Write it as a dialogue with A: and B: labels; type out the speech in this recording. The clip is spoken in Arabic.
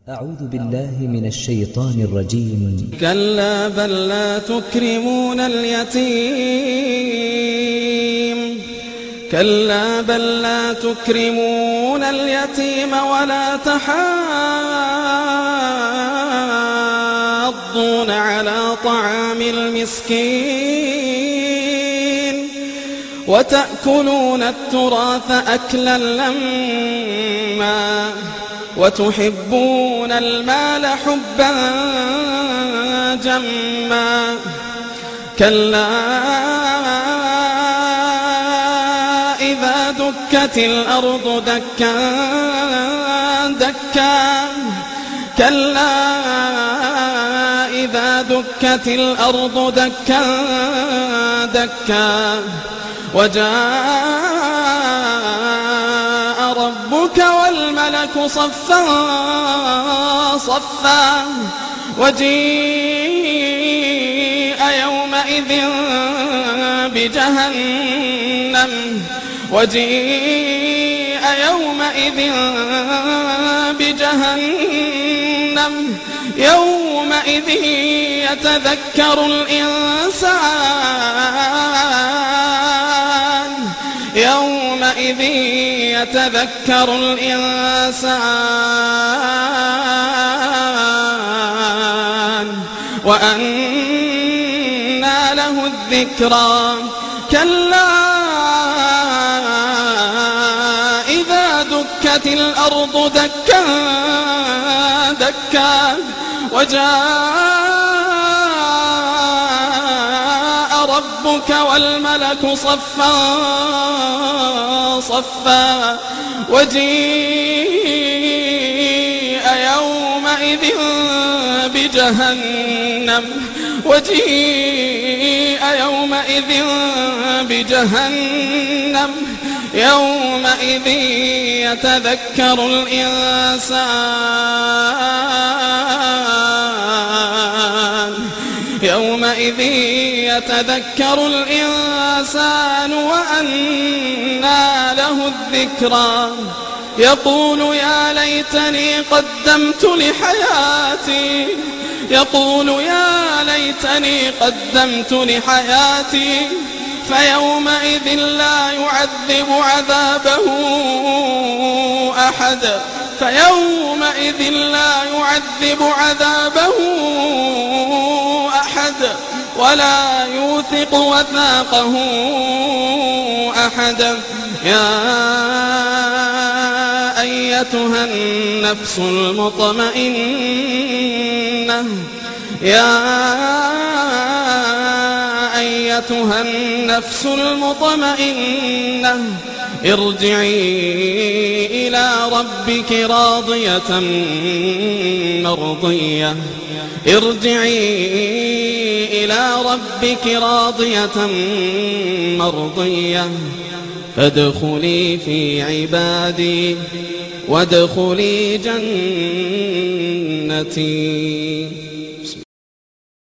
A: أعوذ بالله من الشيطان الرجيم.
B: كلا بل لا تكرمون اليتيم ولا تحاضون على طعام المسكين وتأكلون التراث أكلا لما وتحبون المال حبا جما كلا إذا دكت الأرض دكا دكا وجاء ربك والملك صفا صفا وجيء يومئذ بجهنم يومئذ يتذكر الإنسان وأنى له الذكرى كلا إذا دكت الأرض دكا دكا وجاء ربك والملك صفا صفا وجيء يومئذ بجهنم يومئذ يتذكر الإنسان وأنى له الذكرى يقول يا ليتني قدمت لحياتي فيومئذ لا يعذب عذابه أحد ولا يوثق وثاقه أحد يا أيتها النفس المطمئنة ارجعي إلى ربك راضية مرضية فادخلي في عبادي وادخلي جنتي.